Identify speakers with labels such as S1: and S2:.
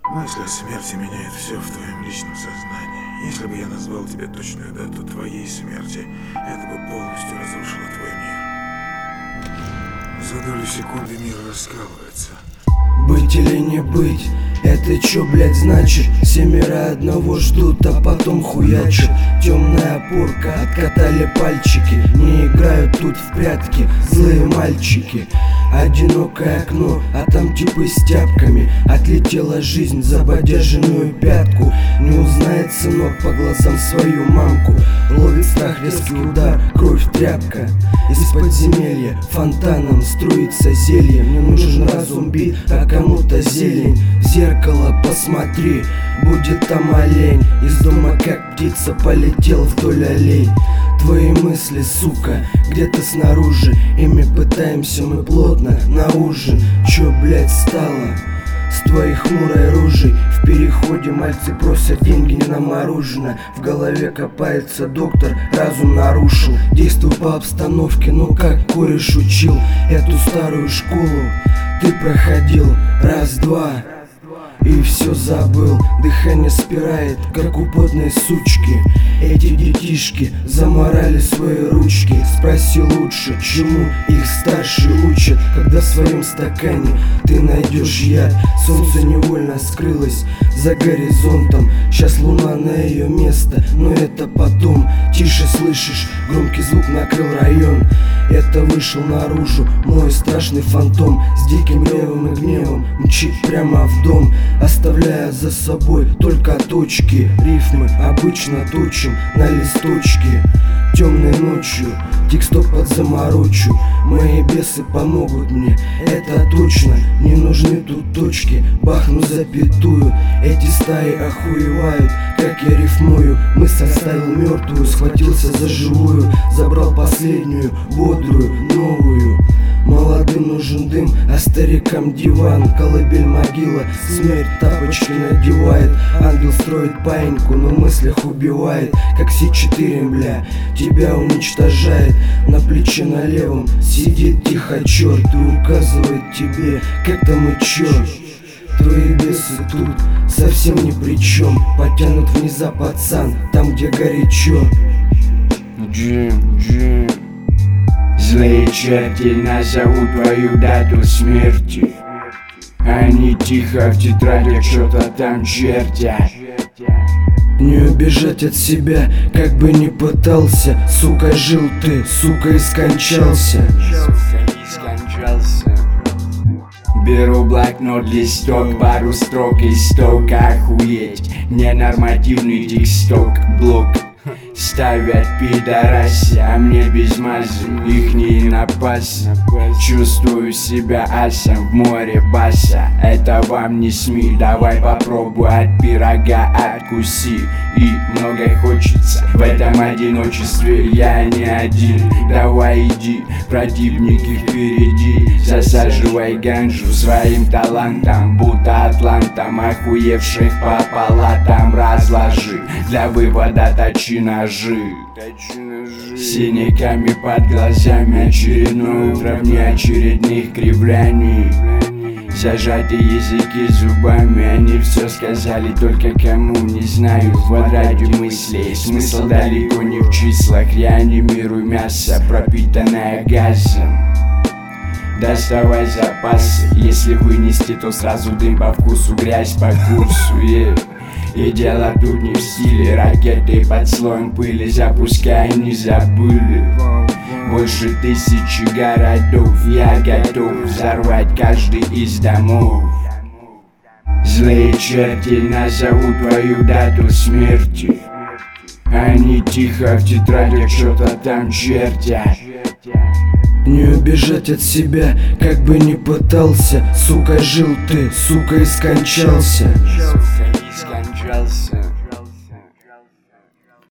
S1: Мысль о смерти меняет все в твоем личном сознании. Если бы я назвал тебе точную дату твоей смерти, это бы полностью разрушило твой мир. За долю секунды мир раскалывается.
S2: Быть или не быть, это чё, блядь, значит? Семеро одного ждут, а потом хуячат. Темная опорка, откатали пальчики. Не играют тут в прятки злые мальчики. Одинокое окно, а там типы с тяпками. Отлетела жизнь за подержанную пятку. Не узнает сынок по глазам свою мамку. Ловит страх, резкий удар, кровь тряпка. Из подземелья фонтаном струится зелье. Мне нужен разум бит, а кому-то зелень. В зеркало посмотри, будет там олень. Из дома как птица полетел вдоль аллей. Твои мысли, сука, где-то снаружи. Ими пытаемся мы плотно на ужин. Чё, блядь, стало с твоей хмурой рожей? В переходе мальцы просят деньги не на мороженое. В голове копается доктор, разум нарушил. Действуй по обстановке, ну как кореш учил. Эту старую школу ты проходил раз-два и все забыл. Дыхание спирает, как у потной сучки. Эти детишки заморали свои ручки. Спроси лучше, чему их старшие учат. Когда в своем стакане ты найдешь яд. Солнце невольно скрылось за горизонтом. Сейчас луна на ее место, но это потом. Тише слышишь, громкий звук накрыл район. Это вышел наружу мой страшный фантом. С диким ревом и гневом мчит прямо в дом, оставляя за собой только точки. Рифмы обычно точим на листочке. Темной ночью текстоп подзаморочу. Мои бесы помогут мне, это точно. Не нужны тут точки, бахну запятую. Эти стаи охуевают, как я рифмую. Мысль оставил мертвую, схватился за живую. Забрал последнюю, бодрую, новую. Молодым нужен дым, а старикам диван. Колыбель могила, смерть тапочки надевает. Ангел строит паиньку, но в мыслях убивает. Как С4, бля, тебя уничтожает. На плече на левом сидит тихо черт и указывает тебе, как там и чё. Твои бесы тут совсем ни при чем. Потянут вниза, пацан, там где горячо.
S3: Джим, злые черти назовут твою дату смерти. Они тихо в тетрадях что-то там чертят.
S2: Не убежать от себя, как бы ни пытался. Сука, жил ты, сука, и скончался.
S3: Беру блокнот, листок, пару строк и сток. Охуеть, ненормативный тексток, блок. Ставят пидораси, а мне без мазы, ихний напас. Чувствую себя асом в море баса. Это вам не СМИ, давай попробуй от пирога откуси. И многое хочется в этом одиночестве, я не один. Давай иди, противники впереди. Засаживай ганжу своим талантом, будто атлантом, охуевших по палатам разложи. Для вывода точи ножи. Синяками под глазами, очередное утро в неочередных кривляний. Зажатые языки зубами, они все сказали, только кому не знаю. В квадрате мыслей смысл далеко не в числах. Реанимируй мясо, пропитанное газом. Доставай запасы, если вынести, то сразу дым по вкусу, грязь по курсу. И дело тут не в стиле, ракеты под слоем пыли запускай, не забыли. Больше 1000 городов, я готов взорвать каждый из домов. Злые черти назовут твою дату смерти. Они тихо в тетрадях что-то там чертят.
S2: Не убежать от себя, как бы ни пытался. Сука, жил ты, сука, и скончался.